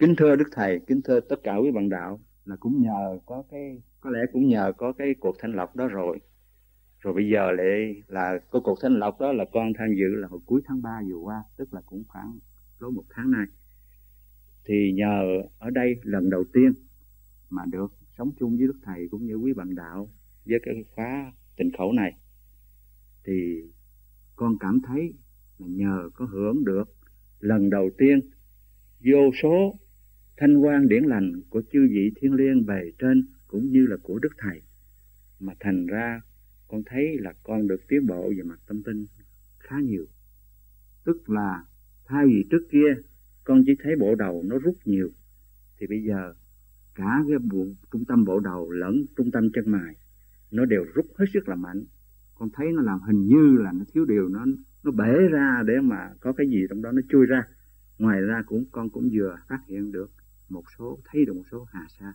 Kính thưa Đức Thầy, kính thưa tất cả quý bạn đạo, là cũng nhờ có lẽ cũng nhờ có cái cuộc thanh lọc đó rồi bây giờ lại là cái cuộc thanh lọc đó là con tham dự là hồi cuối tháng 3 vừa qua, tức là cũng khoảng lối 1 tháng nay. Thì nhờ ở đây lần đầu tiên mà được sống chung với Đức Thầy cũng như quý bạn đạo với cái khóa tịnh khẩu này, thì con cảm thấy là nhờ có hưởng được lần đầu tiên vô số thanh quan điển lành của chư vị thiên liêng bề trên cũng như là của Đức Thầy, mà thành ra con thấy là con được tiến bộ về mặt tâm linh khá nhiều. Tức là thay vì trước kia con chỉ thấy bộ đầu nó rút nhiều, thì bây giờ cả cái trung tâm bộ đầu lẫn trung tâm chân mày nó đều rút hết sức là mạnh. Con thấy nó làm hình như là nó thiếu điều, nó bể ra để mà có cái gì trong đó nó chui ra. Ngoài ra con cũng vừa phát hiện được thấy được một số hà sa.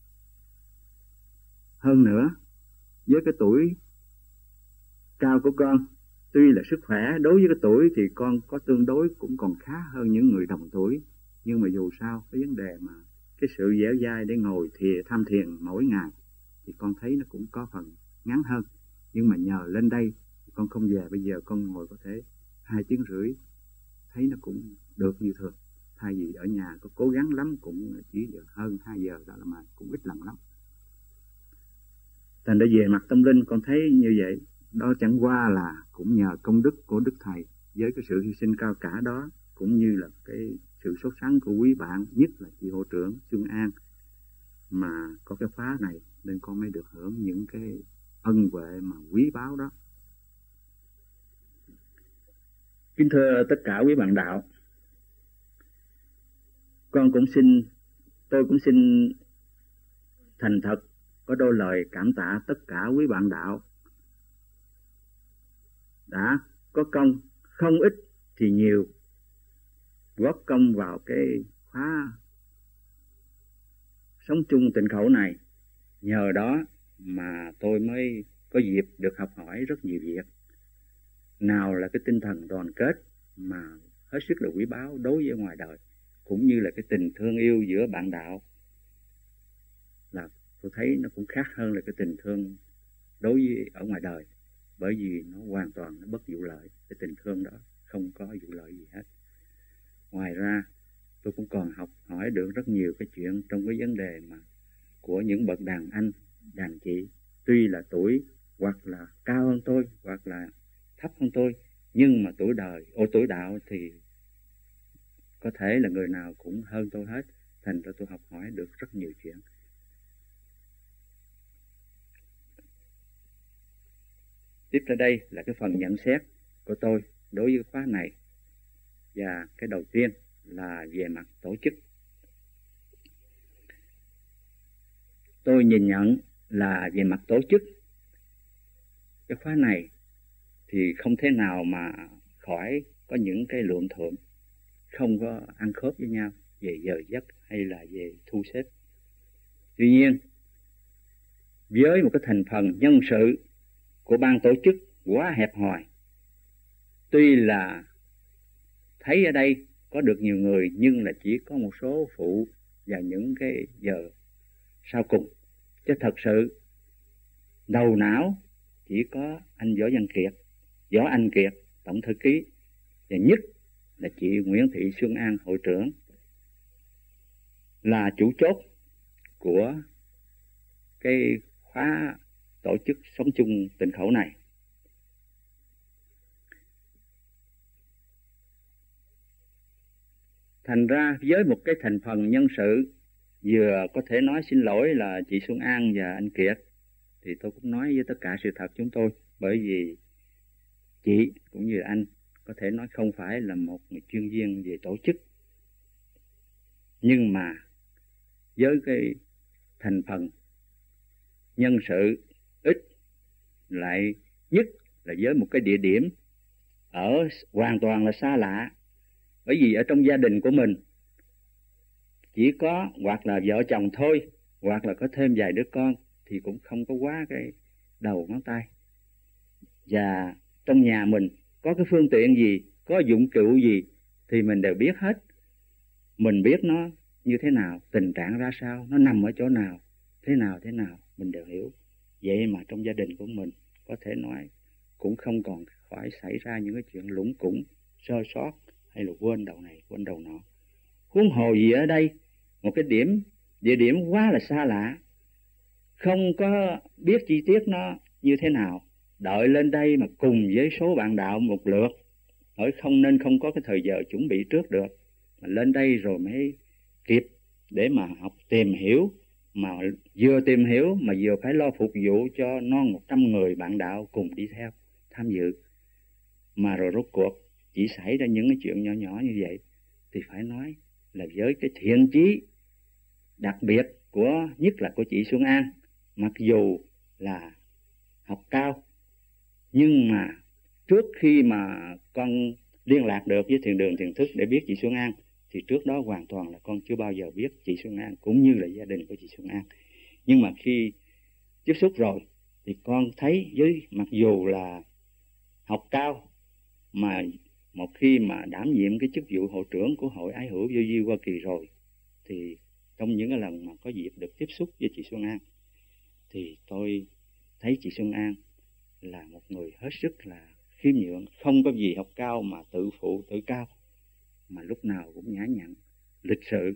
Hơn nữa, với cái tuổi cao của con, tuy là sức khỏe đối với cái tuổi thì con có tương đối cũng còn khá hơn những người đồng tuổi, nhưng mà dù sao cái vấn đề mà cái sự dẻo dai để ngồi tham thiền mỗi ngày thì con thấy nó cũng có phần ngắn hơn. Nhưng mà nhờ lên đây con không về, bây giờ con ngồi có thể 2 tiếng rưỡi, thấy nó cũng được như thường. Thay vì ở nhà có cố gắng lắm cũng chỉ được hơn 2 giờ đó, là mà cũng ít lần lắm. Thành ra về mặt tâm linh con thấy như vậy, đó chẳng qua là cũng nhờ công đức của Đức Thầy với cái sự hy sinh cao cả đó, cũng như là cái sự sốt sắng của quý bạn, nhất là chị hộ trưởng Xuân An, mà có cái khóa này nên con mới được hưởng những cái ân huệ mà quý báu đó. Kính thưa tất cả quý bạn đạo, tôi cũng xin thành thật có đôi lời cảm tạ tất cả quý bạn đạo đã có công, không ít thì nhiều, góp công vào cái khóa sống chung tịnh khẩu này. Nhờ đó mà tôi mới có dịp được học hỏi rất nhiều việc. Nào là cái tinh thần đoàn kết mà hết sức là quý báu đối với ngoài đời, cũng như là cái tình thương yêu giữa bạn đạo, là tôi thấy nó cũng khác hơn là cái tình thương đối với ở ngoài đời, bởi vì nó hoàn toàn nó bất vụ lợi. Cái tình thương đó không có vụ lợi gì hết. Ngoài ra tôi cũng còn học hỏi được rất nhiều cái chuyện trong cái vấn đề mà của những bậc đàn anh, đàn chị, tuy là tuổi hoặc là cao hơn tôi hoặc là thấp hơn tôi, nhưng mà tuổi đạo thì có thể là người nào cũng hơn tôi hết. Thành ra tôi học hỏi được rất nhiều chuyện. Tiếp tới đây là cái phần nhận xét của tôi đối với khóa này. Và cái đầu tiên là về mặt tổ chức. Tôi nhìn nhận là về mặt tổ chức, cái khóa này thì không thể nào mà khỏi có những cái lượng thượng không có ăn khớp với nhau về giờ giấc hay là về thu xếp. Tuy nhiên, với một cái thành phần nhân sự của ban tổ chức quá hẹp hòi, tuy là thấy ở đây có được nhiều người nhưng là chỉ có một số phụ và những cái giờ sau cùng, chứ thật sự đầu não chỉ có anh Võ Anh Kiệt tổng thư ký, và nhất là chị Nguyễn Thị Xuân An hội trưởng là chủ chốt của cái khóa tổ chức sống chung tịnh khẩu này. Thành ra với một cái thành phần nhân sự, vừa có thể nói xin lỗi là chị Xuân An và anh Kiệt, thì tôi cũng nói với tất cả sự thật chúng tôi, bởi vì chị cũng như anh có thể nói không phải là một người chuyên viên về tổ chức, nhưng mà với cái thành phần nhân sự ít, lại nhất là với một cái địa điểm ở hoàn toàn là xa lạ, bởi vì ở trong gia đình của mình chỉ có hoặc là vợ chồng thôi, hoặc là có thêm vài đứa con thì cũng không có quá cái đầu ngón tay. Và trong nhà mình có cái phương tiện gì, có dụng cụ gì thì mình đều biết hết. Mình biết nó như thế nào, tình trạng ra sao, nó nằm ở chỗ nào, thế nào mình đều hiểu. Vậy mà trong gia đình của mình có thể nói cũng không còn phải xảy ra những cái chuyện lủng củng, sơ sót hay là quên đầu này quên đầu nọ. Huống hồ gì ở đây một cái địa điểm quá là xa lạ, không có biết chi tiết nó như thế nào. Đợi lên đây mà cùng với số bạn đạo một lượt, hỏi không nên không có cái thời giờ chuẩn bị trước được, mà lên đây rồi mới kịp để mà học tìm hiểu, mà vừa tìm hiểu mà vừa phải lo phục vụ cho non 100 người bạn đạo cùng đi theo tham dự. Mà rồi rốt cuộc chỉ xảy ra những cái chuyện nhỏ nhỏ như vậy, thì phải nói là với cái thiện chí đặc biệt của nhất là của chị Xuân An, mặc dù là học cao, nhưng mà trước khi mà con liên lạc được với Thiền đường Thiền thức để biết chị Xuân An, thì trước đó hoàn toàn là con chưa bao giờ biết chị Xuân An cũng như là gia đình của chị Xuân An. Nhưng mà khi tiếp xúc rồi thì con thấy với mặc dù là học cao, mà một khi mà đảm nhiệm cái chức vụ hội trưởng của Hội Ái Hữu Vô Vi Hoa Kỳ rồi, thì trong những cái lần mà có dịp được tiếp xúc với chị Xuân An, thì tôi thấy chị Xuân An là một người hết sức là khiêm nhượng, không có gì học cao mà tự phụ tự cao, mà lúc nào cũng nhã nhặn, lịch sự,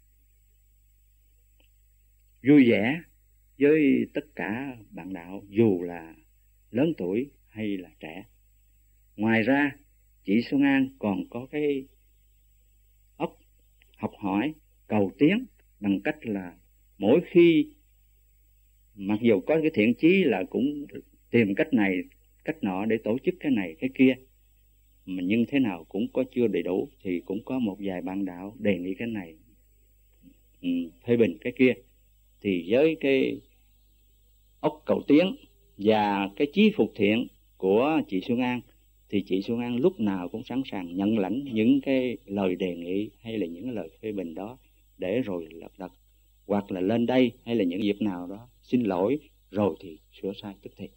vui vẻ với tất cả bạn đạo dù là lớn tuổi hay là trẻ. Ngoài ra chị Xuân An còn có cái óc học hỏi, cầu tiến bằng cách là mỗi khi mặc dù có cái thiện chí là cũng tìm cách này cách nọ để tổ chức cái này cái kia, mà nhưng thế nào cũng có chưa đầy đủ, thì cũng có một vài bạn đạo đề nghị cái này, phê bình cái kia. Thì với cái óc cầu tiến và cái chí phục thiện của chị Xuân An, thì chị Xuân An lúc nào cũng sẵn sàng nhận lãnh những cái lời đề nghị hay là những cái lời phê bình đó, để rồi lật đật hoặc là lên đây hay là những dịp nào đó xin lỗi rồi thì sửa sai tức thì.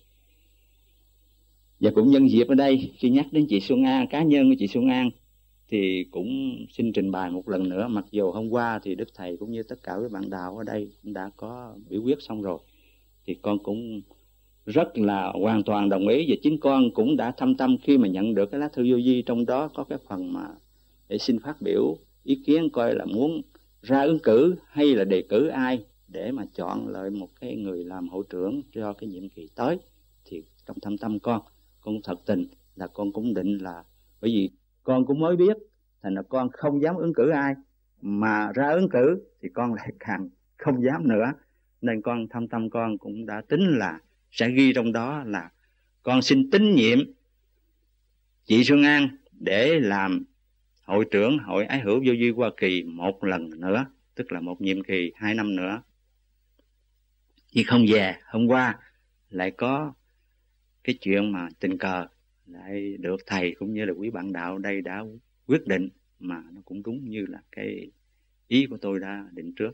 Và cũng nhân dịp ở đây khi nhắc đến chị Xuân An, cá nhân của chị Xuân An, thì cũng xin trình bày một lần nữa. Mặc dù hôm qua thì Đức Thầy cũng như tất cả các bạn đạo ở đây cũng đã có biểu quyết xong rồi, thì con cũng rất là hoàn toàn đồng ý, và chính con cũng đã thâm tâm khi mà nhận được cái lá thư vô vi, trong đó có cái phần mà để xin phát biểu ý kiến coi là muốn ra ứng cử hay là đề cử ai để mà chọn lại một cái người làm hội trưởng cho cái nhiệm kỳ tới. Thì trong thâm tâm con thật tình là con cũng định là, bởi vì con cũng mới biết, thành là con không dám ứng cử ai, mà ra ứng cử thì con lại càng không dám nữa. Nên con thâm tâm con cũng đã tính là sẽ ghi trong đó là con xin tín nhiệm chị Xuân An để làm hội trưởng Hội Ái Hữu Vô Vi Hoa Kỳ một lần nữa, tức là một nhiệm kỳ 2 năm nữa. Chứ không về hôm qua lại có cái chuyện mà tình cờ lại được thầy cũng như là quý bạn đạo đây đã quyết định, mà nó cũng đúng như là cái ý của tôi đã định trước.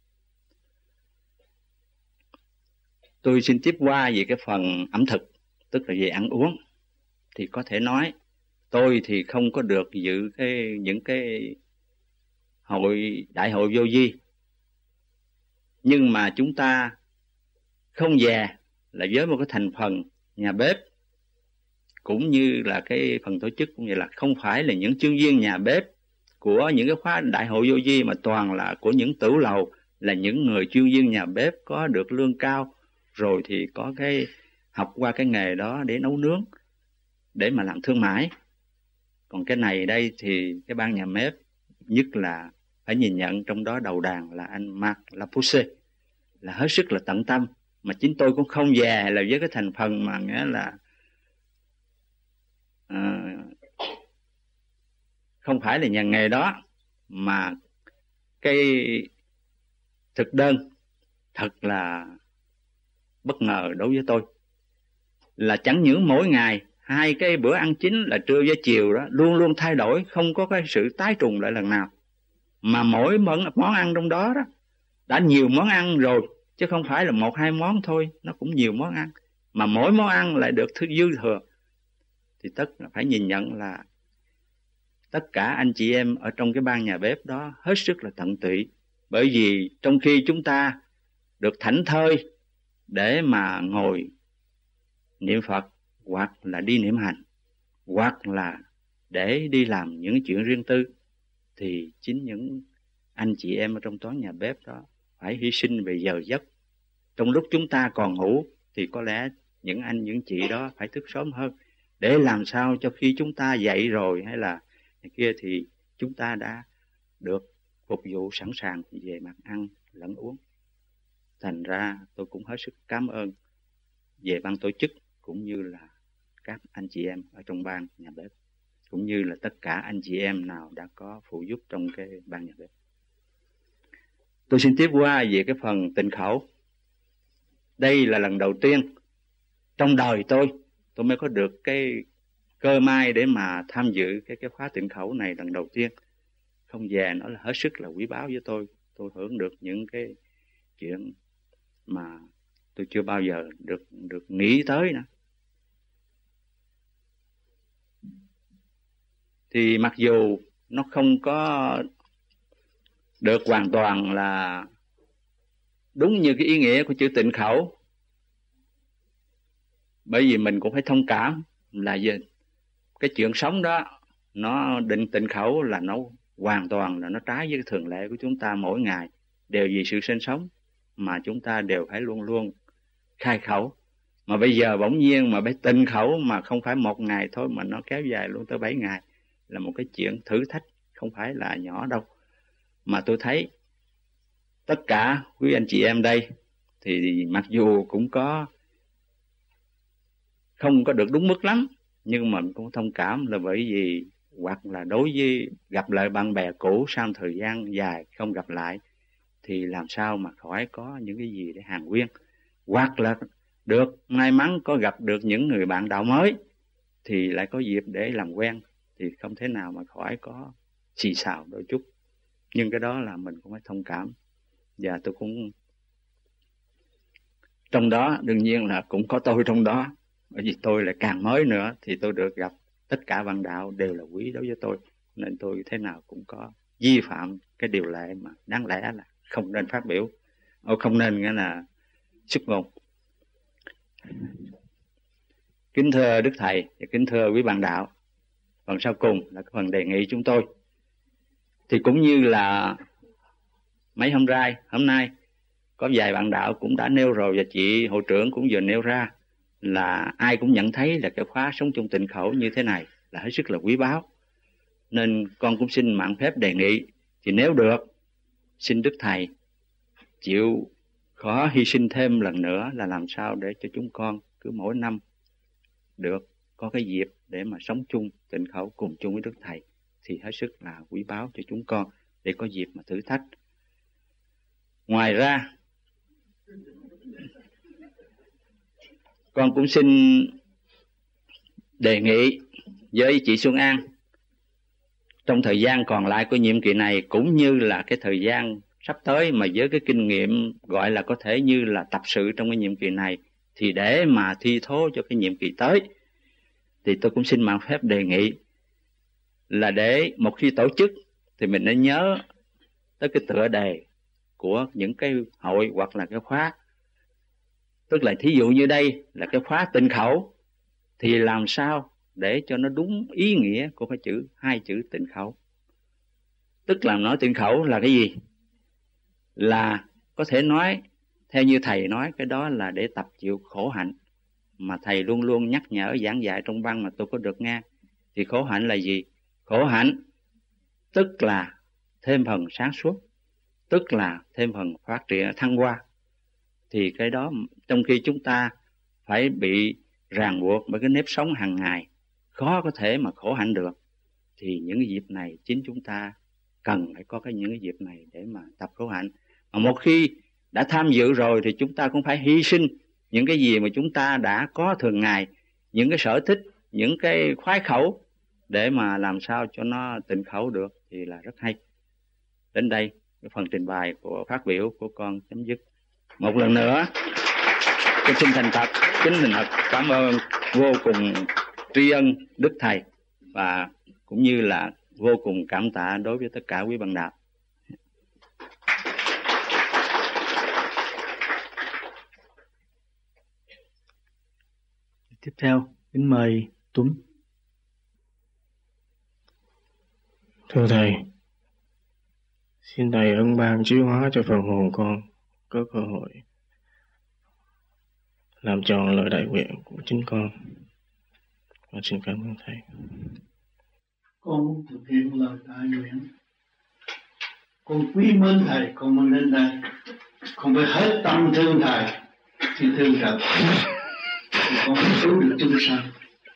Tôi xin tiếp qua về cái phần ẩm thực, tức là về ăn uống. Thì có thể nói tôi thì không có được dự những cái đại hội vô vi, nhưng mà chúng ta không về là với một cái thành phần nhà bếp, cũng như là cái phần tổ chức cũng như là không phải là những chuyên viên nhà bếp của những cái khóa đại hội vô vi, mà toàn là của những tửu lầu, là những người chuyên viên nhà bếp có được lương cao, rồi thì có cái học qua cái nghề đó để nấu nướng, để mà làm thương mại. Còn cái này đây thì cái ban nhà bếp, nhất là phải nhìn nhận trong đó đầu đàn là anh Marc Lapousse, là hết sức là tận tâm. Mà chính tôi cũng không về là với cái thành phần mà nghĩa là không phải là nhà nghề đó, mà cái thực đơn thật là bất ngờ đối với tôi, là chẳng những mỗi ngày 2 cái bữa ăn chính là trưa với chiều đó luôn luôn thay đổi, không có cái sự tái trùng lại lần nào, mà mỗi món ăn trong đó đó đã nhiều món ăn rồi, chứ không phải là 1-2 món thôi, nó cũng nhiều món ăn, mà mỗi món ăn lại được dư thừa. Thì phải nhìn nhận là tất cả anh chị em ở trong cái ban nhà bếp đó hết sức là tận tụy, Bởi vì trong khi chúng ta được thảnh thơi để mà ngồi niệm Phật, hoặc là đi niệm hành, hoặc là để đi làm những chuyện riêng tư, thì chính những anh chị em ở trong toán nhà bếp đó phải hy sinh về giờ giấc. Trong lúc chúng ta còn ngủ thì có lẽ những anh những chị đó phải thức sớm hơn, để làm sao cho khi chúng ta dậy rồi hay là kia thì chúng ta đã được phục vụ sẵn sàng về mặt ăn lẫn uống. Thành ra tôi cũng hết sức cảm ơn về ban tổ chức cũng như là các anh chị em ở trong ban nhà bếp, cũng như là tất cả anh chị em nào đã có phụ giúp trong cái ban nhà bếp. Tôi xin tiếp qua về cái phần tịnh khẩu. Đây là lần đầu tiên trong đời tôi mới có được cái cơ may để mà tham dự cái khóa tịnh khẩu này lần đầu tiên. Không dè nó là hết sức là quý báu với tôi. Tôi hưởng được những cái chuyện mà tôi chưa bao giờ được nghĩ tới nữa. Thì mặc dù nó không có được hoàn toàn là đúng như cái ý nghĩa của chữ tịnh khẩu, bởi vì mình cũng phải thông cảm là gì? Cái chuyện sống đó, nó định tịnh khẩu là nó hoàn toàn là nó trái với cái thường lệ của chúng ta mỗi ngày, đều vì sự sinh sống mà chúng ta đều phải luôn luôn khai khẩu. Mà bây giờ bỗng nhiên mà phải tịnh khẩu mà không phải một ngày thôi mà nó kéo dài luôn tới 7 ngày là một cái chuyện thử thách không phải là nhỏ đâu. Mà tôi thấy tất cả quý anh chị em đây thì mặc dù cũng có không có được đúng mức lắm, nhưng mà cũng thông cảm là bởi vì hoặc là đối với gặp lại bạn bè cũ sau thời gian dài không gặp lại thì làm sao mà khỏi có những cái gì để hàn huyên, hoặc là được may mắn có gặp được những người bạn đạo mới thì lại có dịp để làm quen, thì không thể nào mà khỏi có xì xào đôi chút. Nhưng cái đó là mình cũng phải thông cảm. Và tôi cũng trong đó đương nhiên là cũng có tôi trong đó, bởi vì tôi lại càng mới nữa thì tôi được gặp tất cả bạn đạo đều là quý đối với tôi, nên tôi thế nào cũng có vi phạm cái điều lệ mà đáng lẽ là không nên phát biểu, không nên nghĩa là xuất ngôn. Kính thưa Đức Thầy và kính thưa quý bạn đạo, phần sau cùng là phần đề nghị chúng tôi. Thì cũng như là mấy hôm nay có vài bạn đạo cũng đã nêu rồi, và chị hội trưởng cũng vừa nêu ra, là ai cũng nhận thấy là cái khóa sống chung tịnh khẩu như thế này là hết sức là quý báu. Nên con cũng xin mạn phép đề nghị, thì nếu được, xin Đức Thầy chịu khó hy sinh thêm lần nữa là làm sao để cho chúng con cứ mỗi năm được có cái dịp để mà sống chung tịnh khẩu cùng chung với Đức Thầy, thì hết sức là quý báu cho chúng con để có dịp mà thử thách. Ngoài ra, con cũng xin đề nghị với chị Xuân An trong thời gian còn lại của nhiệm kỳ này, cũng như là cái thời gian sắp tới, mà với cái kinh nghiệm gọi là có thể như là tập sự trong cái nhiệm kỳ này, thì để mà thi thố cho cái nhiệm kỳ tới, thì tôi cũng xin mạn phép đề nghị là để một khi tổ chức thì mình nên nhớ tới cái tựa đề của những cái hội hoặc là cái khóa. Tức là thí dụ như đây là cái khóa tịnh khẩu, thì làm sao để cho nó đúng ý nghĩa của cái hai chữ tịnh khẩu. Tức là nói tịnh khẩu là cái gì? Là có thể nói theo như thầy nói, cái đó là để tập chịu khổ hạnh mà thầy luôn luôn nhắc nhở giảng dạy trong văn mà tôi có được nghe. Thì khổ hạnh là gì? Khổ hạnh tức là thêm phần sáng suốt, tức là thêm phần phát triển thăng hoa. Thì cái đó trong khi chúng ta phải bị ràng buộc bởi cái nếp sống hàng ngày, khó có thể mà khổ hạnh được, thì những cái dịp này chính chúng ta cần phải có những cái dịp này để mà tập khổ hạnh. Mà một khi đã tham dự rồi thì chúng ta cũng phải hy sinh những cái gì mà chúng ta đã có thường ngày, những cái sở thích, những cái khoái khẩu, để mà làm sao cho nó tịnh khẩu được, thì là rất hay. Đến đây cái phần trình bày của phát biểu của con chấm dứt. Một lần nữa xin thành thật cảm ơn vô cùng tri ân Đức Thầy, và cũng như là vô cùng cảm tạ đối với tất cả quý bạn đạo. Tiếp theo, kính mời Tuấn. Thưa Thầy, xin Thầy ân ban chiếu hóa cho phần hồn con có cơ hội làm tròn lời đại nguyện của chính con. Con xin cảm ơn Thầy. Con muốn thực hiện lời đại nguyện. Con quý mến Thầy, con muốn đến đây. Con phải hết tâm thương Thầy, thì thương Thầy, thì con mới cứu được chúng sanh.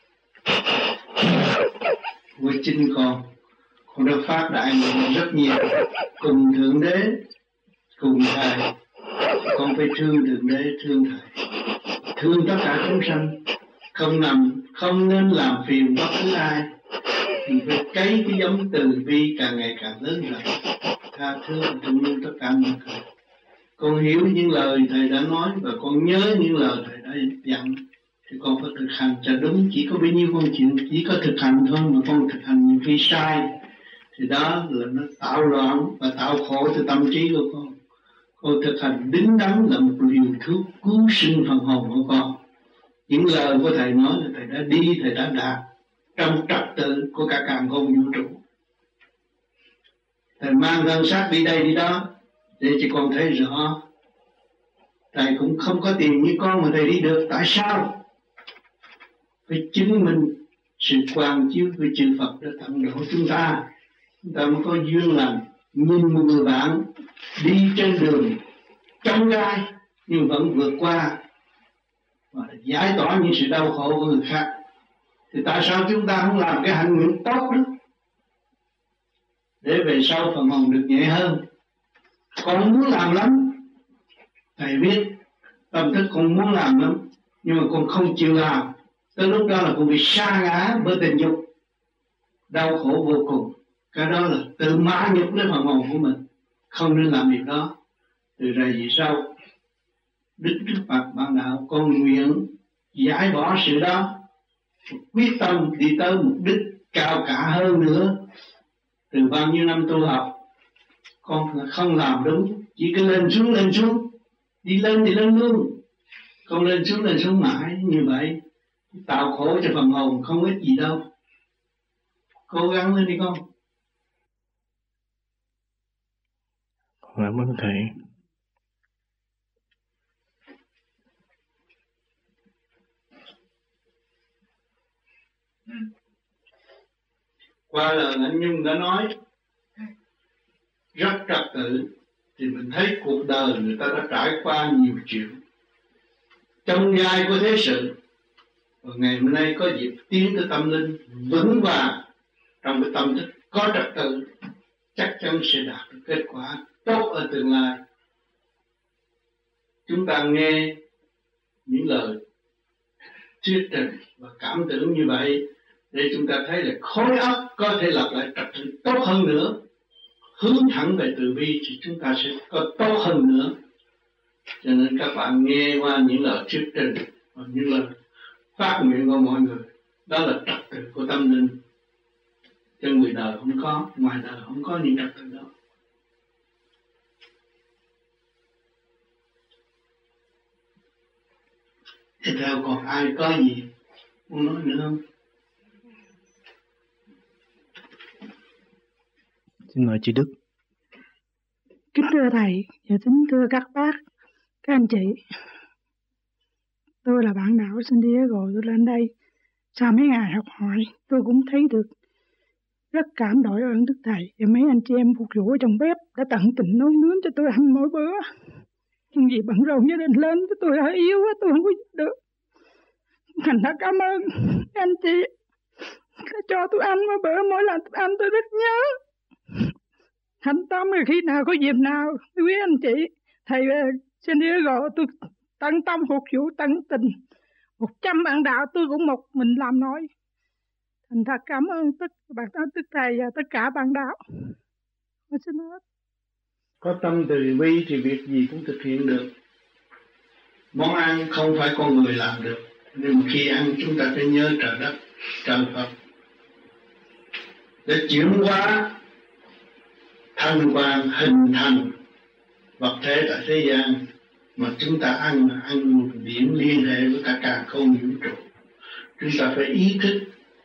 Với chính con đã phát đại nguyện rất nhiều, cùng Thượng Đế, cùng Thầy. Con phải thương Thượng Đế, thương Thầy, thương tất cả chúng sanh, không nên làm phiền bất cứ ai. Mình phải cấy cái giống từ bi càng ngày càng lớn dần, tha thứ thương yêu tất cả mọi người. Con hiểu những lời Thầy đã nói và con nhớ những lời Thầy đã dặn, thì con phải thực hành cho đúng. Chỉ có bấy nhiêu con chuyện, chỉ có thực hành thôi mà con thực hành nhiều khi sai, thì đó là nó tạo loạn và tạo khổ cho tâm trí của con. Con thực hành đứng đắn là một liều thuốc cứu sinh phần hồn của con. Những lời của Thầy nói là Thầy đã đi, Thầy đã đạt trong trật tự của cả càn khôn vũ trụ. Thầy mang thân xác đi đây đi đó để cho con thấy rõ. Thầy cũng không có tiền như con mà Thầy đi được. Tại sao? Phải chứng minh sự quang chiếu của chư Phật đã tận độ chúng ta. Chúng ta mới có duyên lành. Nhìn một người bạn đi trên đường trong gai nhưng vẫn vượt qua và giải tỏa những sự đau khổ của người khác. Thì tại sao chúng ta không làm cái hành nguyện tốt đó, để về sau phần hồn được nhẹ hơn? Con muốn làm lắm, Thầy biết tâm thức con muốn làm lắm, nhưng mà con không chịu làm. Tới lúc đó là con bị sa ngã bởi tình dục, đau khổ vô cùng. Cái đó là tự mã nhục đến phần hồn của mình, không nên làm việc đó. Từ rồi vì sao Đức Trước Phật Bạn Đạo con nguyện giải bỏ sự đó, quyết tâm đi tới mục đích cao cả hơn nữa. Từ bao nhiêu năm tu học, con không làm đúng, chỉ cứ lên xuống, đi lên thì lên luôn, con lên xuống mãi như vậy, tạo khổ cho phần hồn không ích gì đâu. Cố gắng lên đi con. Cảm ơn Thầy. Qua lời anh Nhung đã nói rất trật tự, thì mình thấy cuộc đời người ta đã trải qua nhiều chuyện trong gai của thế sự, và ngày hôm nay có dịp tiến tới tâm linh vững vàng trong cái tâm thức có trật tự, chắc chắn sẽ đạt được kết quả tốt ở tương lai. Chúng ta nghe những lời thuyết trình và cảm tưởng như vậy để chúng ta thấy là khối óc có thể lập lại trật tự tốt hơn nữa, hướng thẳng về từ bi thì chúng ta sẽ có tốt hơn nữa. Cho nên các bạn nghe qua những lời thuyết trình và những lời phát nguyện của mọi người, đó là trật tự của tâm linh. Trên người đời không có, ngoài đời không có những trật tự đó. Tiếp theo còn ai có gì muốn nói nữa không? Xin mời chị Đức. Kính thưa Thầy và kính thưa các bác, các anh chị. Tôi là bạn đạo San Diego, tôi lên đây sau mấy ngày học hỏi, tôi cũng thấy được rất cảm đội ơn Đức Thầy và mấy anh chị em phục vụ trong bếp đã tận tình nấu nướng cho tôi ăn mỗi bữa. Nhưng vì bận rộn gia đình lên, tôi hơi yếu quá, tôi không có giúp được. Thành thật cảm ơn anh chị đã cho tôi ăn mỗi bữa, mỗi lần tôi ăn tôi rất nhớ. Thành tâm là khi nào có dịp nào, quý anh chị, Thầy San Diego, tôi tận tâm phục vụ, tận tình. 100 bạn đạo tôi cũng một mình làm nói. Thành thật cảm ơn tất Thầy và tất cả bạn đạo. Tôi xin hết. Có tâm từ bi thì việc gì cũng thực hiện được. Món ăn không phải con người làm được, nhưng khi ăn chúng ta phải nhớ trời đất, trời Phật, để chuyển hóa thanh quan hình thành vật thể tại thế gian. Mà chúng ta ăn nguồn điển liên hệ với cả càn khôn vũ trụ. Chúng ta phải ý thức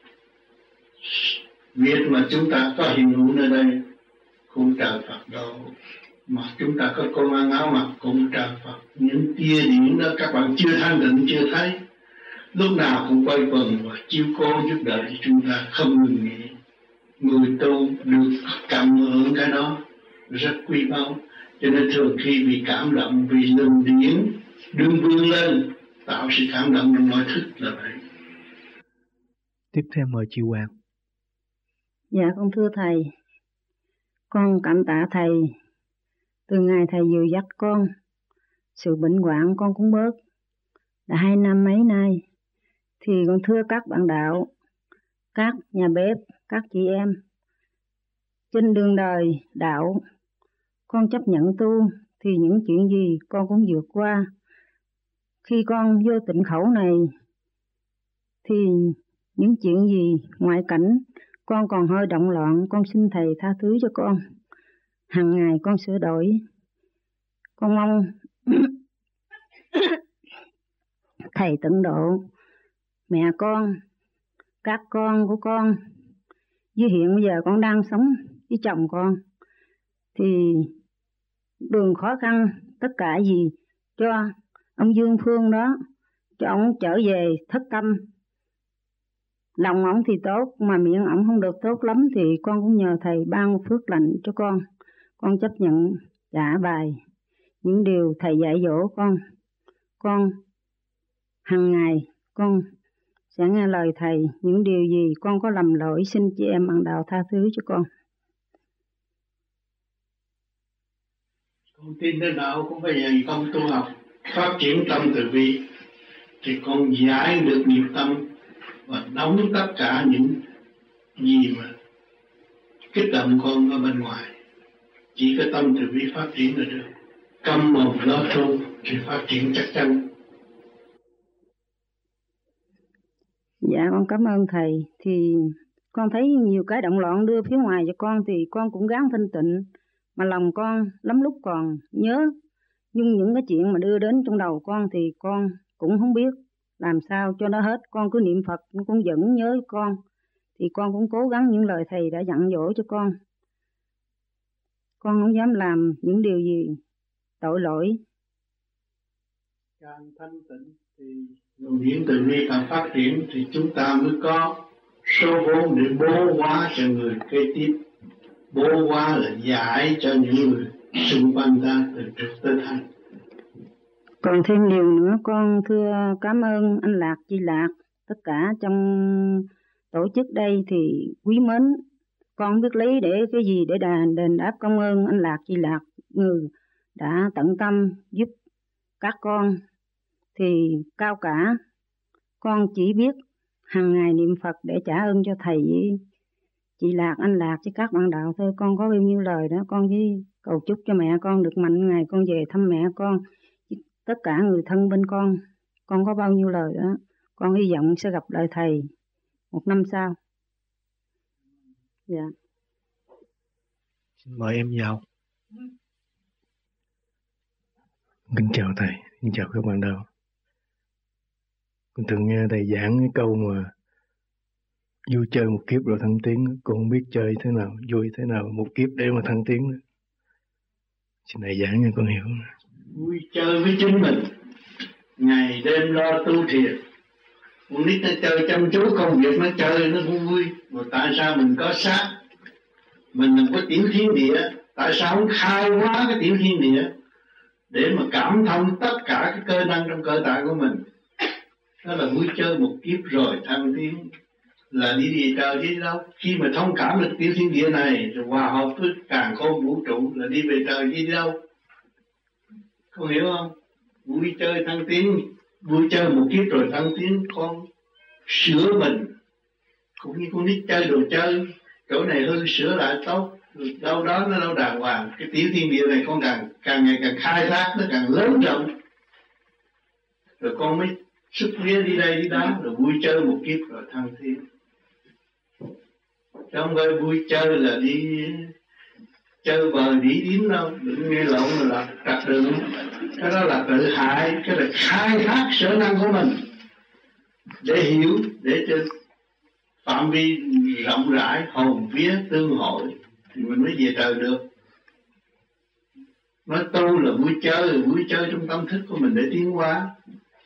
việc mà chúng ta có hiện hữu nơi đây cũng trời Phật độ, mà chúng ta có con ăn áo mặc cũng trời Phật. Những tia điển đó các bạn chưa thanh định chưa thấy, lúc nào cũng quay quần và chiếu cố giúp đỡ cho chúng ta không ngừng nghỉ. Người tu được cảm hưởng cái đó rất quý báu, cho nên thường khi bị cảm động vì luồng điển đương vươn lên tạo sự cảm động trong nội thức là vậy. Tiếp theo mời chị Hoàng. Dạ con thưa thầy, con cảm tạ thầy. Từ ngày thầy dìu dắt con, sự bệnh hoạn con cũng bớt. Đã 2 năm mấy nay, thì con thưa các bạn đạo, các nhà bếp, các chị em, trên đường đời đạo, con chấp nhận tu, thì những chuyện gì con cũng vượt qua. Khi con vô tịnh khẩu này, thì những chuyện gì ngoại cảnh, con còn hơi động loạn, con xin thầy tha thứ cho con. Hằng ngày con sửa đổi. Con mong thầy tận độ mẹ con, các con của con. Với hiện bây giờ con đang sống với chồng con, thì đường khó khăn, tất cả gì cho ông Dương Phương đó, cho ông trở về thất tâm. Lòng ổng thì tốt, mà miệng ổng không được tốt lắm, thì con cũng nhờ thầy ban phước lành cho con. Con chấp nhận trả bài những điều thầy dạy dỗ con. Con hằng ngày con sẽ nghe lời thầy. Những điều gì con có lầm lỗi, xin chị em bạn đạo tha thứ cho con. Con tin đến đạo cũng phải dạy con tu học, phát triển tâm từ bi, thì con giải được nghiệp tâm và đóng tất cả những gì mà kích động con ở bên ngoài. Chỉ có tâm từ bi phát triển là được. Câm mồm lo tu thì phát triển chắc chắn. Dạ con cảm ơn thầy. Thì con thấy nhiều cái động loạn đưa phía ngoài cho con, thì con cũng gắng thanh tịnh. Mà lòng con lắm lúc còn nhớ, nhưng những cái chuyện mà đưa đến trong đầu con thì con cũng không biết làm sao cho nó hết. Con cứ niệm Phật, nó cũng vẫn nhớ con. Thì con cũng cố gắng những lời thầy đã dặn dỗ cho con. Con không dám làm những điều gì tội lỗi. Càng thanh tịnh thì luồng điển từ bi càng phát triển, thì chúng ta mới có số vốn để bố hóa cho người kế tiếp. Bố hóa là giải cho những người xung quanh ta từ trực tới thành. Còn thêm điều nữa, con thưa cảm ơn anh Lạc, chị Lạc, tất cả trong tổ chức đây thì quý mến. Con không biết lấy để cái gì để đền đáp công ơn anh Lạc, chị Lạc, người đã tận tâm giúp các con thì cao cả. Con chỉ biết hàng ngày niệm Phật để trả ơn cho thầy với chị Lạc, anh Lạc với các bạn đạo thôi. Con có bao nhiêu lời đó, con chỉ cầu chúc cho mẹ con được mạnh ngày con về thăm mẹ con, tất cả người thân bên con có bao nhiêu lời đó. Con hy vọng sẽ gặp lại thầy 1 năm sau. Dạ. Xin mời em vào. Kính chào thầy, kính chào các bạn đạo. Con thường nghe thầy giảng cái câu mà vui chơi một kiếp rồi thăng tiến. Con không biết chơi thế nào, vui thế nào một kiếp để mà thăng tiến. Xin thầy giảng cho con hiểu. Vui chơi với chính mình, ngày đêm lo tu thiền. Con nít nó chơi chăm chú công việc, nó chơi nó cũng vui. Mà tại sao mình có xác, mình là có tiểu thiên địa, tại sao không khai hóa cái tiểu thiên địa để mà cảm thông tất cả cái cơ năng trong cơ thể của mình? Đó là vui chơi một kiếp rồi thăng tiến, là đi về trời đi đâu. Khi mà thông cảm được tiểu thiên địa này rồi hòa hợp với càn khôn vũ trụ là đi về trời đi đâu. Con hiểu không? Vui chơi thăng tiến, vui chơi một kiếp rồi thăng tiến. Con sửa mình cũng như con nít chơi đồ chơi, chỗ này hư sửa lại tốt, đâu đó nó đâu đàng hoàng. Cái tiểu thiên địa này con càng ngày càng khai thác, nó càng lớn rộng, rồi con mới xuất vía đi đây đi đó, rồi vui chơi một kiếp rồi thăng tiến. Trong cái vui chơi là đi chơi bời đĩ điếm đâu, đừng nghe lộn là trật đường. Cái đó là tự hại, cái là khai thác sở năng của mình. để hiểu, để cho phạm vi rộng rãi, hồn vía tương hội thì mình mới về trời được. Nói tu là vui chơi trong tâm thức của mình để tiến hóa.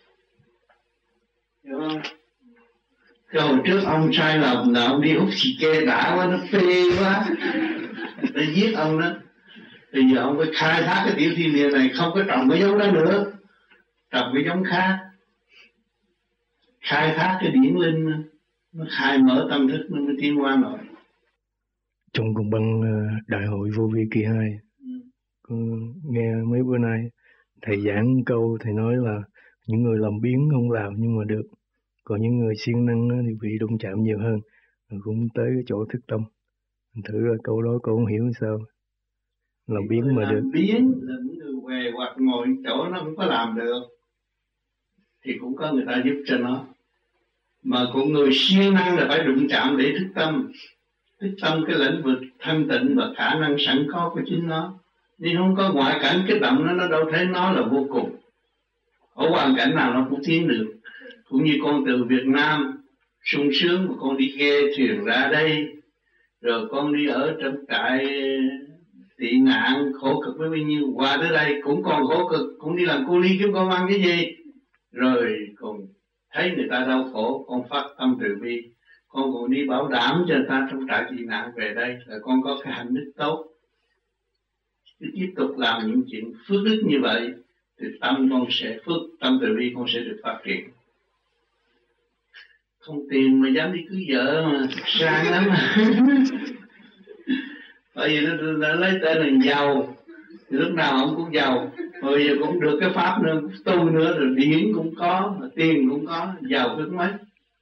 Hiểu không? Cái hồi trước ông sai lầm là ông đi hút xì ke đã quá, nó phê quá, để giết ông đó. Bây giờ ông phải khai thác cái tiểu thiên địa này, không có trồng cái giống đó nữa, trồng cái giống khác, khai thác cái điển linh, nó khai mở tâm thức nó mới tiến qua nổi. Trong cùng băng đại hội vô vi kỳ 2, nghe mấy bữa nay thầy giảng câu, thầy nói là những người làm biến không làm nhưng mà được, còn những người siêng năng thì bị đụng chạm nhiều hơn, rồi cũng tới cái chỗ thức tâm. Mình thử ra câu đó cô không hiểu sao. Làm biến mà được. Biến là những người về hoặc ngồi chỗ nó không có làm được thì cũng có người ta giúp cho nó. Mà cũng người siêng năng là phải đụng chạm để thức tâm. Thức tâm cái lĩnh vực thanh tịnh và khả năng sẵn có của chính nó. Nhưng không có ngoại cảnh kích động nó đâu thấy nó là vô cùng. Ở hoàn cảnh nào nó cũng tiến được. Cũng như con từ Việt Nam sung sướng mà con đi ghe thuyền ra đây, rồi con đi ở trong trại tị nạn khổ cực với bao nhiêu, qua tới đây cũng còn khổ cực, cũng đi làm cô ly kiếm con ăn cái gì, rồi còn thấy người ta đau khổ, con phát tâm từ bi, con còn đi bảo đảm cho người ta trong trại tị nạn về đây là con có cái hạnh đức tốt. Cứ tiếp tục làm những chuyện phước đức như vậy thì tâm con sẽ phước, tâm từ bi con sẽ được phát triển. Không tiền mà dám đi cưới vợ mà sang lắm mà. Bởi vì nó lấy tên là giàu, thì lúc nào ông cũng giàu. Rồi giờ cũng được cái pháp nữa, tu nữa, rồi điển cũng có, mà tiền cũng có, giàu biết mấy.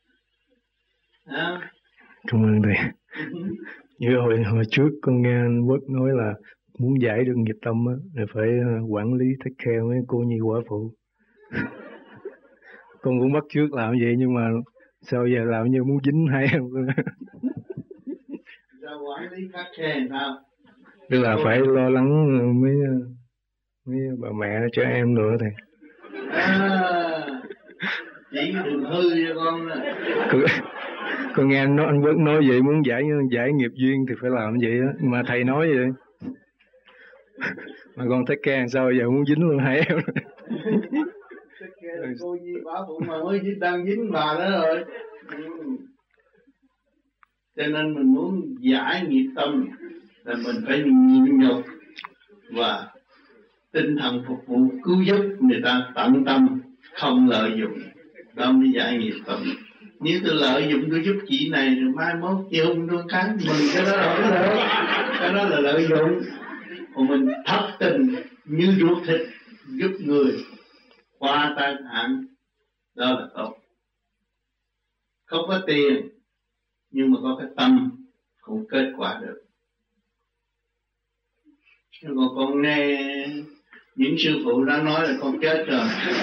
Cảm ơn thầy. Như hồi trước con nghe anh Quốc nói là muốn giải được nghiệp tâm á, thì phải quản lý take care mấy cô nhi quả phụ. Con cũng bắt chước làm vậy nhưng mà sao giờ làm như muốn dính hai em. Sao quản lý take care sao? Tức là phải lo lắng mấy bà mẹ cho em nữa thầy. Chỉ đừng hư cho con. Con nghe anh Quốc nói vậy, muốn giải nghiệp duyên thì phải làm vậy á, mà thầy nói vậy. Mà con take care sao giờ muốn dính luôn hai em. Take care là cô nhi quả phụ mà mới đang dính bà đó rồi. Cho nên mình muốn giải nghiệp tâm là mình phải nhịn nhục và tinh thần phục vụ cứu giúp người ta tận tâm, không lợi dụng, đó mới giải nghiệp tâm. Nếu tôi lợi dụng tôi giúp chị này rồi mai mốt chị hung tôi cái mình, cái đó là được, cái đó là lợi dụng. Còn mình thất tình như ruột thịt giúp người qua tai nạn, đó là tốt. Không có tiền nhưng mà có cái tâm cũng kết quả được. Nhưng mà con nghe những sư phụ đã nói là con chết rồi.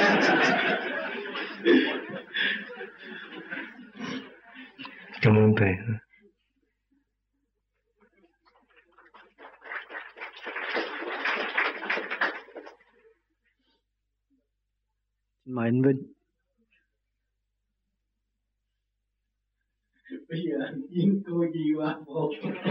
Cảm ơn thầy. Mời anh Vinh. Bây giờ anh dính cô gì quá bộ.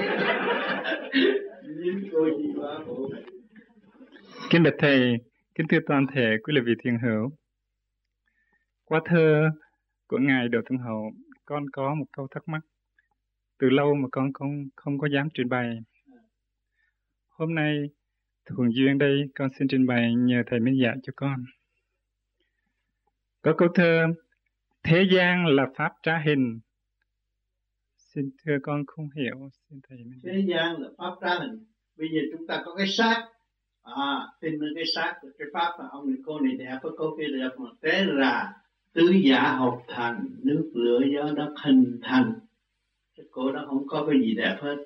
Dính cô gì quá bộ. Kính bạch thầy, kính thưa toàn thể quý vị thiền hữu. Qua thơ của ngài Đỗ Thuận Hậu, con có một câu thắc mắc từ lâu mà con không có dám trình bày. Hôm nay thuận duyên đây, con xin trình bày nhờ thầy minh giải cho con. Có câu thơ: thế gian là pháp trá hình. Xin thưa con không hiểu, xin thầy minh giải. Thế gian là pháp trá hình. Bây giờ chúng ta có cái xác, tin lên cái xác, cái pháp là ông này cô này đẹp, cô kia đẹp, mà thế là tứ giả hợp thành, nước lửa gió đất hình thành. Cái cô đó không có cái gì đẹp hết.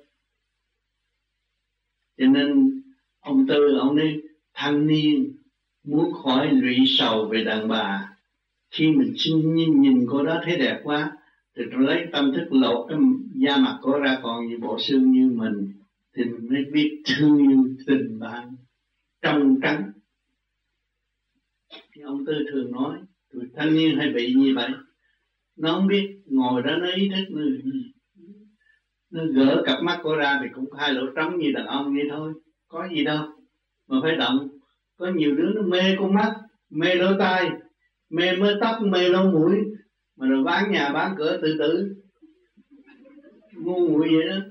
Cho nên ông Tư, ông ấy thanh niên muốn khỏi lụy sầu về đàn bà. Khi mình nhìn cô đó thấy đẹp quá, thì lấy tâm thức lột cái da mặt cô ra còn như bộ xương như mình, thì mình mới biết thương yêu tình bạn trong trắng. Thì ông Tư thường nói, tụi thanh niên hay bị như vậy. Nó không biết, ngồi đó nó ý thức, nó gỡ cặp mắt của ra thì cũng hai lỗ trống như đàn ông vậy thôi, có gì đâu mà phải động. Có nhiều đứa nó mê con mắt, mê lỗ tai, mê mớ tóc, mê lỗ mũi, mà rồi bán nhà bán cửa tự tử, ngu muội vậy đó.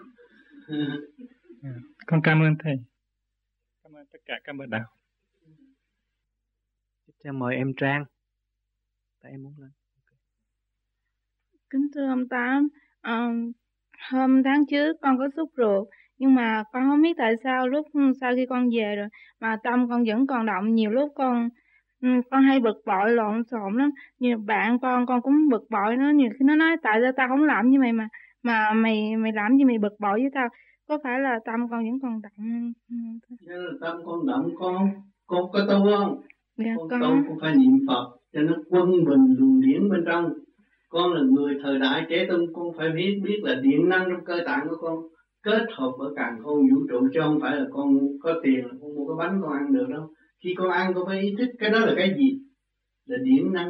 Con cảm ơn thầy, cảm ơn tất cả các bậc đạo. Tiếp theo mời em Trang. Tại em muốn lên. Kính thưa ông Tám, hôm tháng trước con có sốt ruột, nhưng mà con không biết tại sao lúc sau khi con về rồi mà tâm con vẫn còn động. Nhiều lúc con hay bực bội lộn xộn lắm. Nhiều bạn con cũng bực bội nó, nhiều khi nó nói tại sao tao không làm như mày mà mày làm gì mày bực bội với tao. Có phải là tâm con vẫn còn động? Tâm con động, con có tu không? Dạ, con tu cũng phải niệm Phật cho nó quân bình luồng điển bên trong. Con là người thời đại trẻ tung, con phải biết là điện năng trong cơ tạng của con kết hợp ở càn khôn vũ trụ, chứ không phải là con có tiền là con mua cái bánh con ăn được đâu. Khi con ăn con phải ý thức cái đó là cái gì, là điện năng.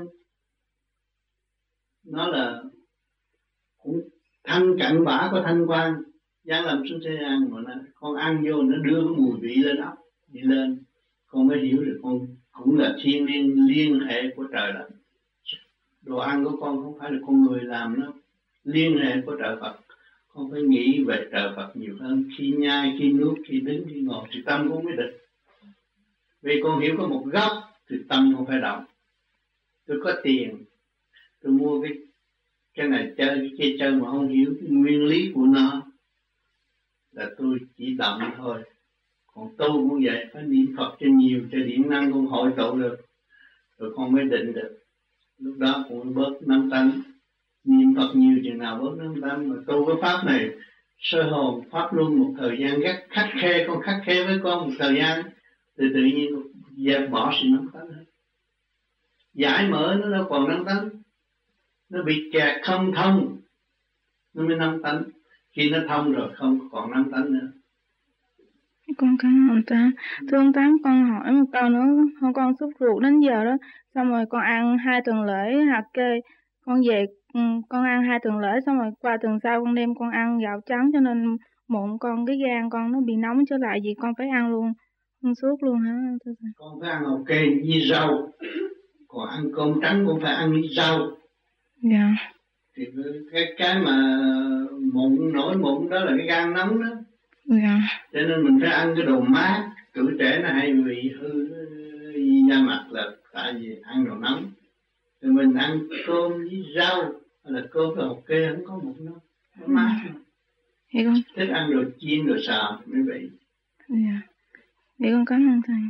Nó là cũng thanh cận bã của thanh quan giáng lâm xuống thế gian, mà con ăn vô nó đưa cái mùi vị lên óc đi lên, con mới hiểu được con cũng là thiên liên hệ của trời đất. Đồ ăn của con không phải là con người làm, nó liên hệ của trời Phật. Con phải nghĩ về trời Phật nhiều hơn. Khi nhai, khi nuốt, khi đứng, khi ngồi thì tâm con mới định. Vì con hiểu có một góc thì tâm con phải động. Tôi có tiền, tôi mua cái này chơi, cái kia chơi mà không hiểu cái nguyên lý của nó, là tôi chỉ động thôi. Còn tu cũng vậy, phải niệm Phật cho nhiều, cho điện năng con hội tụ được, rồi con mới định được. Lúc đó cũng bớt nắm tánh. Niệm Phật nhiều chừng nào bớt nắm tánh. Mà tu cái pháp này sơ hồn pháp luân một thời gian rất khắt khe, con khắt khe với con một thời gian, thì tự nhiên dẹp bỏ sự nắm tánh hết. Giải mở nó đâu còn nắm tánh, nó bị kẹt không thông nó mới nắm tánh. Khi nó thông rồi không còn nắm tánh nữa. Con cảm ơn ông Tám. Thưa ông Tám, con hỏi một câu nữa. Hôm con sốt ruột đến giờ đó, xong rồi con ăn 2 tuần lễ hạt kê, con về con ăn 2 tuần lễ, xong rồi qua tuần sau con đem con ăn gạo trắng, cho nên mụn con, cái gan con nó bị nóng trở lại. Vì con phải ăn luôn, con sốt luôn hả? Con phải ăn ok với rau, còn ăn cơm trắng cũng phải ăn với rau. Dạ. Thì cái mà mụn, nổi mụn đó là cái gan nóng đó. Dạ. Cho nên mình phải ăn cái đồ mát. Tuổi trẻ nó hay bị hư da mặt là tại vì ăn đồ nóng. Thì mình ăn cơm với rau, hay là cơm với hột kê không có mụn đâu, nó mát. Vậy con thích ăn đồ chiên, đồ xào mới bị. Dạ. Vậy con cảm ơn thầy.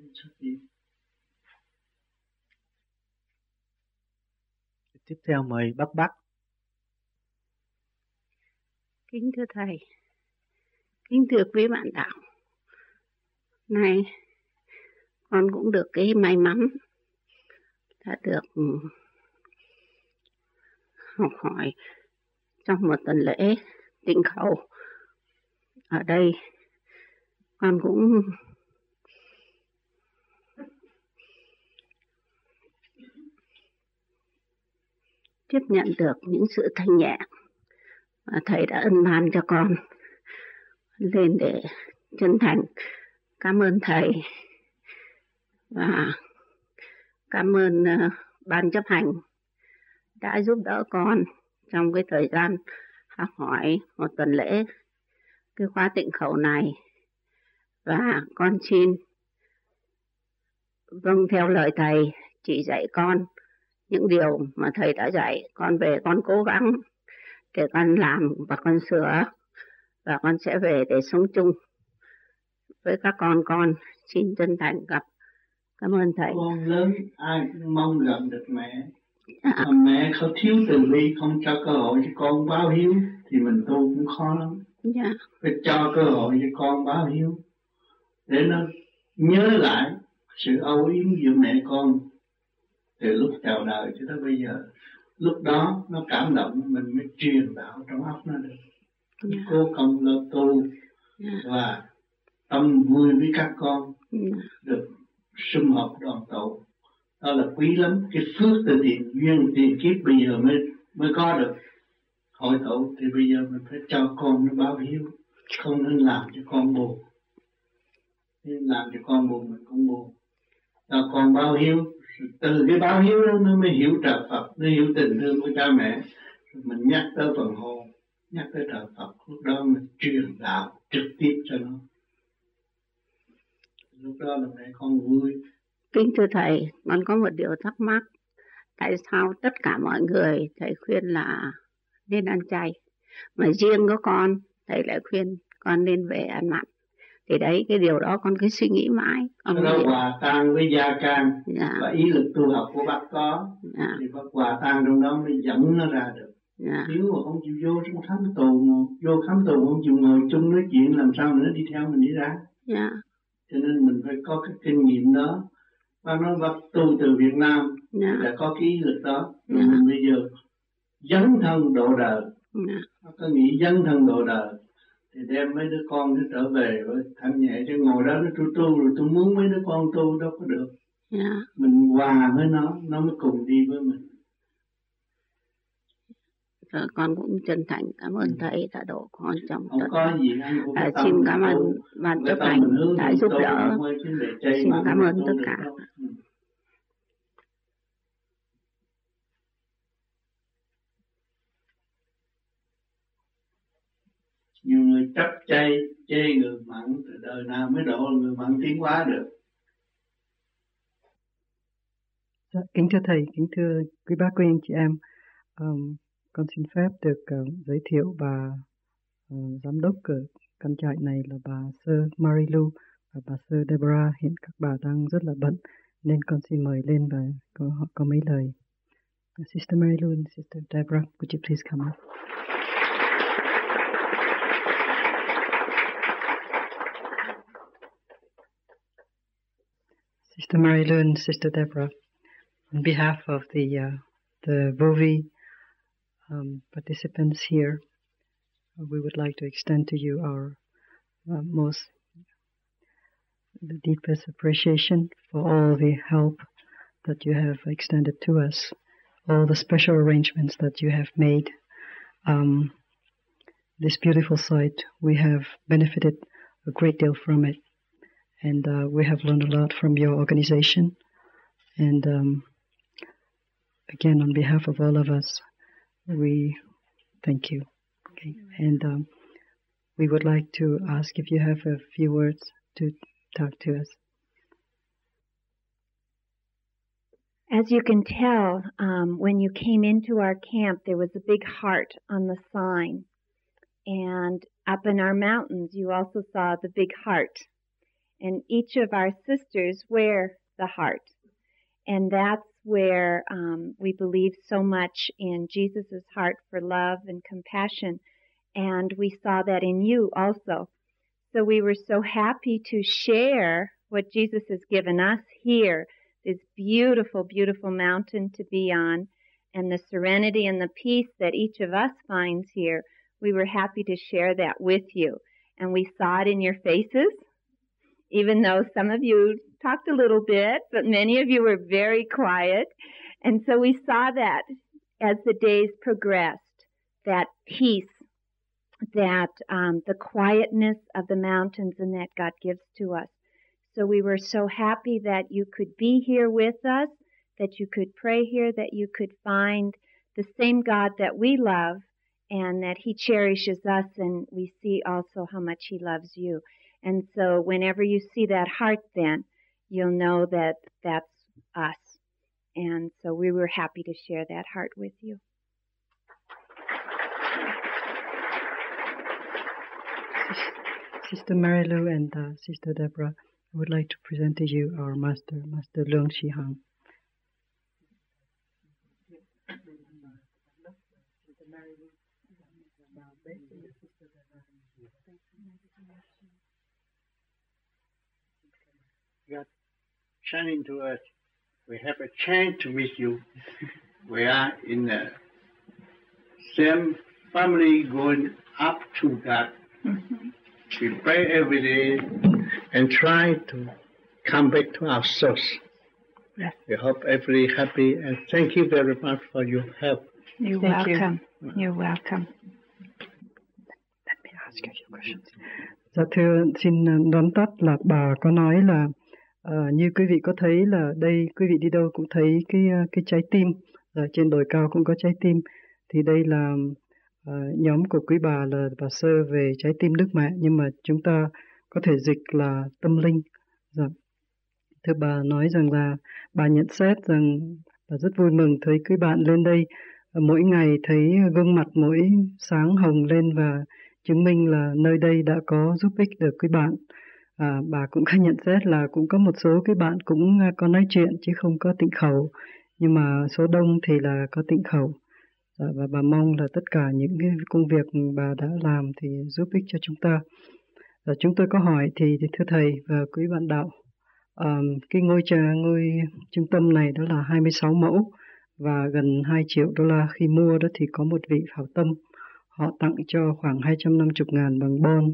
Tiếp theo mời bác Bắc. Kính thưa thầy, kính thưa quý bạn đạo, nay con cũng được cái may mắn đã được học hỏi trong một tuần lễ tịnh khẩu. Ở đây con cũng tiếp nhận được những sự thanh nhẹ mà thầy đã ân ban cho con, lên để chân thành cảm ơn thầy và cảm ơn ban chấp hành đã giúp đỡ con trong cái thời gian học hỏi một tuần lễ cái khóa tịnh khẩu này. Và con xin vâng theo lời thầy chỉ dạy con những điều mà thầy đã dạy con về, con cố gắng để con làm và con sửa, và con sẽ về để sống chung với các con xin chân thành gặp. Cảm ơn thầy. Con lớn ai cũng mong gặp được mẹ. Mà mẹ không thiếu từ bi, không cho cơ hội cho con báo hiếu thì mình tu cũng khó lắm. Phải cho cơ hội cho con báo hiếu để nó nhớ lại sự âu yếm giữa mẹ con từ lúc chào đời cho tới bây giờ. Lúc đó nó cảm động, mình mới truyền đạo trong óc nó được. Cố công lo tu và tâm vui với các con, được sum họp đoàn tụ. Đó là quý lắm. Cái phước từ tiền duyên, tiền kiếp bây giờ mới mới có được hội tụ. Thì bây giờ mình phải cho con nó báo hiếu, không nên làm cho con buồn. Nên làm cho con buồn mình cũng buồn. Cho con báo hiếu, từ cái báo hiếu đó nó mới hiểu trời Phật, nó hiểu tình thương của cha mẹ. Mình nhắc tới phần hồn, nhắc tới trời Phật, lúc đó mình truyền đạo trực tiếp cho nó. Lúc đó là mẹ con vui. Kính thưa Thầy, con có một điều thắc mắc. Tại sao tất cả mọi người Thầy khuyên là nên ăn chay, mà riêng có con Thầy lại khuyên con nên về ăn mặn? Thì đấy, cái điều đó con cứ suy nghĩ mãi. Con nó hòa tan với gia can, và ý lực tu học của bác có, thì bác hòa tan trong đó mới dẫn nó ra được. Nếu mà không chịu vô trong khám tù, vô khám tù không chịu ngồi chung nói chuyện, làm sao mà nó đi theo mình đi ra. Cho nên mình phải có cái kinh nghiệm đó. Bác nói bác tu từ Việt Nam là có cái ý lực đó. Rồi mình bây giờ dấn thân độ đời. Bác có nghĩ dấn thân độ đời thì đem mấy đứa con nó trở về với thanh nhẹ, chứ ngồi đó nó tu rồi tôi muốn mấy đứa con tu đâu có được. Mình hòa với nó mới cùng đi với mình. Rồi con cũng chân thành cảm ơn Thầy đã độ con trong không có gì xin cảm ơn ban chấp hành đã giúp đỡ. Xin cảm ơn tất cả. Nhiều người chấp chay, chê người mặn, từ đời nào mới độ người mặn tiến hóa được. Kính thưa Thầy, kính thưa quý bác, quý anh chị em, con xin phép được giới thiệu bà giám đốc của căn trại này là bà Sơ Marilu và bà Sơ Deborah. Hiện các bà đang rất là bận nên con xin mời lên và họ có mấy lời. Sister Marilu and Sister Deborah, could you please come up? Sister Marilu and Sister Deborah, on behalf of the Vovi participants here, we would like to extend to you our the deepest appreciation for all the help that you have extended to us, all the special arrangements that you have made. This beautiful site, we have benefited a great deal from it. And we have learned a lot from your organization. And again, on behalf of all of us, we thank you. Okay. And we would like to ask if you have a few words to talk to us. As you can tell, when you came into our camp, there was a big heart on the sign. And up in our mountains, you also saw the big heart. And each of our sisters wear the heart. And that's where we believe so much in Jesus' heart for love and compassion. And we saw that in you also. So we were so happy to share what Jesus has given us here, this beautiful, beautiful mountain to be on, and the serenity and the peace that each of us finds here. We were happy to share that with you. And we saw it in your faces. Even though some of you talked a little bit, but many of you were very quiet. And so we saw that as the days progressed, that peace, that the quietness of the mountains and that God gives to us. So we were so happy that you could be here with us, that you could pray here, that you could find the same God that we love and that He cherishes us, and we see also how much He loves you. And so whenever you see that heart, then you'll know that that's us. And so we were happy to share that heart with you. Sister Marilu and Sister Deborah, I would like to present to you our Master, Master Leung Shihang. God shining to us. We have a chance to meet you. We are in the same family going up to God. We pray every day and try to come back to our source. We hope everybody happy, and thank you very much for your help You're Thank welcome. you. You're welcome. Let me ask you a few questions. Dạ thưa, xin đón tắt là bà có nói là như quý vị có thấy là đây quý vị đi đâu cũng thấy cái trái tim, ở trên đồi cao cũng có trái tim. Thì đây là nhóm của quý bà là bà Sơ về trái tim Đức Mẹ, nhưng mà chúng ta có thể dịch là tâm linh. Dạ. Thưa bà nói rằng là bà nhận xét rằng bà rất vui mừng thấy quý bạn lên đây mỗi ngày thấy gương mặt mỗi sáng hồng lên và chứng minh là nơi đây đã có giúp ích được quý bạn. Bà cũng có nhận xét là cũng có một số cái bạn cũng có nói chuyện chứ không có tịnh khẩu, nhưng mà số đông thì là có tịnh khẩu. Và bà mong là tất cả những cái công việc bà đã làm thì giúp ích cho chúng ta. Chúng tôi có hỏi thì thưa thầy và quý bạn đạo, cái ngôi trung tâm này đó là 26 mẫu và gần 2 triệu đô la. Khi mua đó thì có một vị hảo tâm, họ tặng cho khoảng 250.000 bằng bon.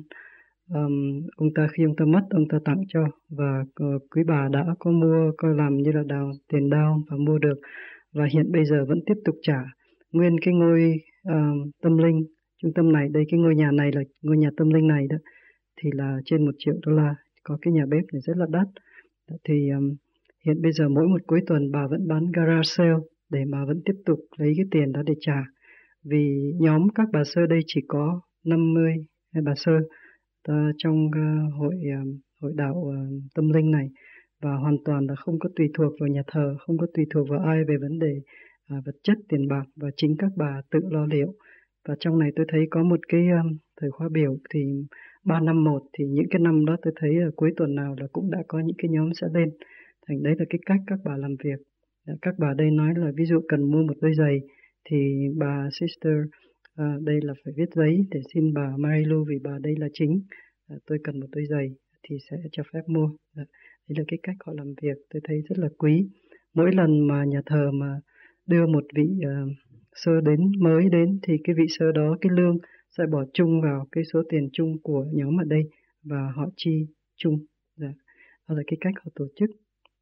Khi ông ta mất, ông ta tặng cho, và quý bà đã có mua, có làm như là tiền đao và mua được, và hiện bây giờ vẫn tiếp tục trả. Nguyên cái ngôi tâm linh trung tâm này, đây cái ngôi nhà này là ngôi nhà tâm linh này đó, thì là trên 1 triệu đô la, có cái nhà bếp này rất là đắt. Thì hiện bây giờ mỗi một cuối tuần bà vẫn bán garage sale để bà vẫn tiếp tục lấy cái tiền đó để trả. Vì nhóm các bà Sơ đây chỉ có 50 bà Sơ trong hội đạo tâm linh này, và hoàn toàn là không có tùy thuộc vào nhà thờ, không có tùy thuộc vào ai về vấn đề vật chất, tiền bạc, và chính các bà tự lo liệu. Và trong này tôi thấy có một cái thời khóa biểu thì 3 năm một, thì những cái năm đó tôi thấy cuối tuần nào là cũng đã có những cái nhóm sẽ lên. Thành đấy là cái cách các bà làm việc. Các bà đây nói là ví dụ cần mua một đôi giày thì bà sister đây là phải viết giấy để xin bà Marilu, vì bà đây là chính. Tôi cần một đôi giày thì sẽ cho phép mua. Đấy là cái cách họ làm việc, tôi thấy rất là quý. Mỗi lần mà nhà thờ mà đưa một vị sơ mới đến thì cái vị sơ đó cái lương sẽ bỏ chung vào cái số tiền chung của nhóm ở đây và họ chi chung. Đó là cái cách họ tổ chức.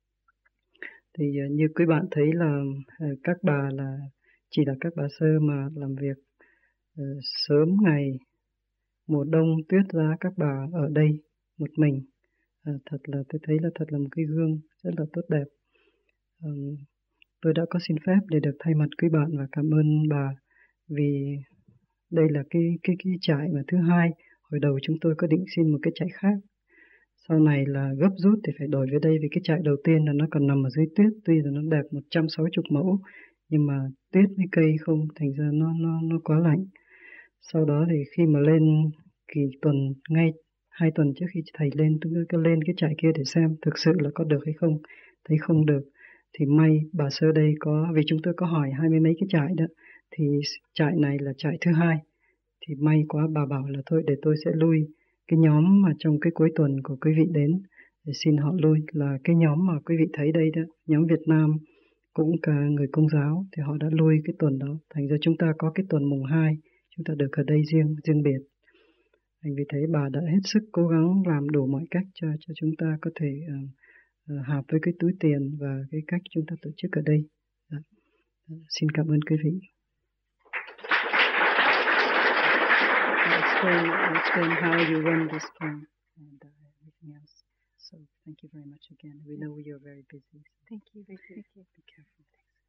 Thì như quý bạn thấy là các bà là chỉ là các bà sơ mà làm việc sớm ngày mùa đông tuyết giá, các bà ở đây một mình. Thật là tôi thấy là thật là một cái gương rất là tốt đẹp. Tôi đã có xin phép để được thay mặt quý bạn và cảm ơn bà, vì đây là cái trại mà thứ hai. Hồi đầu chúng tôi có định xin một cái trại khác, sau này là gấp rút thì phải đổi về đây, vì cái trại đầu tiên là nó còn nằm ở dưới tuyết, tuy là nó đẹp 160 mẫu nhưng mà tuyết với cây không, thành ra nó quá lạnh. Sau đó thì khi mà lên kỳ tuần, ngay 2 tuần trước khi thầy lên, tôi cứ lên cái trại kia để xem thực sự là có được hay không. Thấy không được thì may bà sơ đây có, vì chúng tôi có hỏi 20 mấy cái trại đó, thì trại này là trại thứ hai. Thì may quá bà bảo là thôi để tôi sẽ lui cái nhóm mà trong cái cuối tuần của quý vị đến để xin họ lui, là cái nhóm mà quý vị thấy đây đó, nhóm Việt Nam cũng cả người Công giáo, thì họ đã lui cái tuần đó. Thành ra chúng ta có cái tuần mùng 2 chúng ta được ở đây riêng biệt. Thành vì thế bà đã hết sức cố gắng làm đủ mọi cách cho chúng ta có thể hợp với cái túi tiền và cái cách chúng ta tổ chức ở đây. Xin cảm ơn quý vị. Explain how you run this plan and everything else. So thank you very much again. We know you're very busy. So thank you. Thank you. Be careful.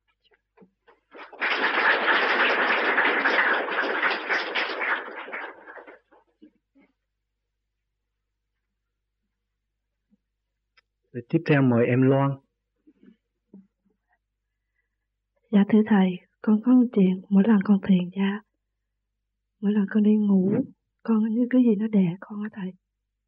Rồi tiếp theo mời em Loan. Dạ thưa thầy, con có một chuyện, mỗi lần con thiền ra, mỗi lần con đi ngủ, con như cái gì nó đè con á thầy.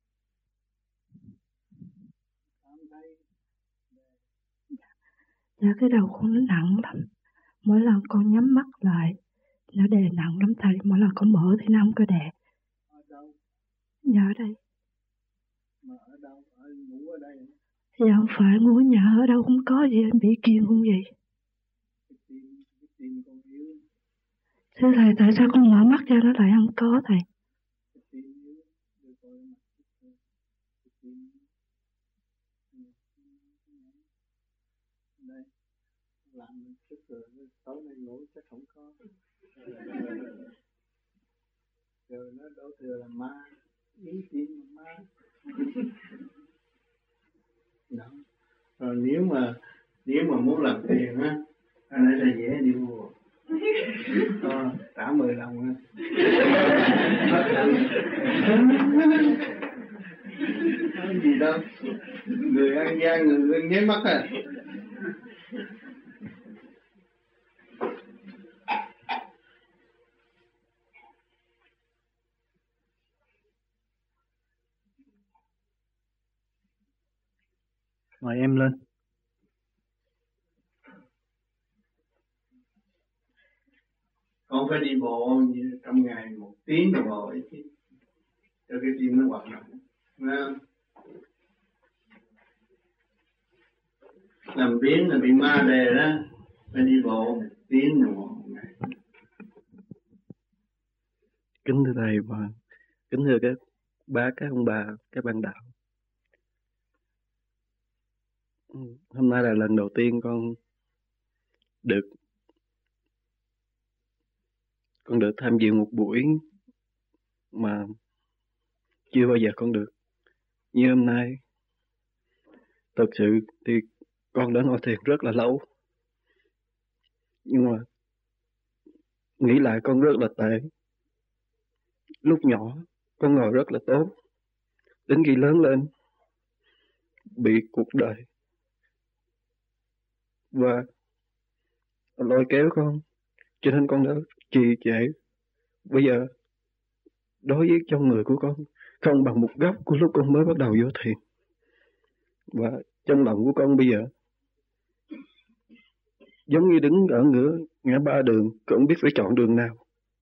Dạ cái đầu con nó nặng lắm, mỗi lần con nhắm mắt lại, nó đè nặng lắm thầy, mỗi lần con mở thì nó không có đè. Dạ ở đây. Mà ở đâu? Ngủ ở đây? Dạ không phải, ngủ ở nhà ở đâu cũng có gì, anh bị kiêng không gì. Thưa thầy, tại sao con mở mắt ra nó lại không có thầy? làm chút rồi tối nay ngủ chắc không có. Rồi nó đổ thừa là ma, ý tin mà ma. Đó. Rồi nếu mà muốn làm tiền á, anh ấy là dễ đi mua. Trả 10 đồng á. Không gì đâu. Người ăn gian người nháy mắt à. Mời em lên. Con phải đi bộ trong ngày 1 tiếng đồng hồ ấy chứ, cho cái tim nó hoạt động. Làm biến là bị ma đè đó, phải đi bộ 1 tiếng đồng hồ một ngày. Kính thưa thầy và kính thưa các bác, các ông bà, các bạn đạo. Hôm nay là lần đầu tiên con được tham dự một buổi mà chưa bao giờ con được như hôm nay. Thật sự thì con đã ngồi thiền rất là lâu, nhưng mà nghĩ lại con rất là tệ. Lúc nhỏ con ngồi rất là tốt, đến khi lớn lên bị cuộc đời và lôi kéo con, cho nên con đã trì trệ. Bây giờ đối với trong người của con không bằng một góc của lúc con mới bắt đầu vô thiền. Và trong lòng của con bây giờ giống như đứng ở ngã ba đường, con không biết phải chọn đường nào.